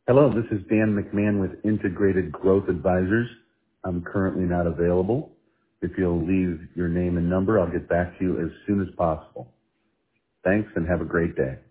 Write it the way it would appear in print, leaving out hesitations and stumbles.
Hello, this is Dan McMahon with Integrated Growth Advisors. I'm currently not available. If you'll leave your name and number, I'll get back to you as soon as possible. Thanks and have a great day.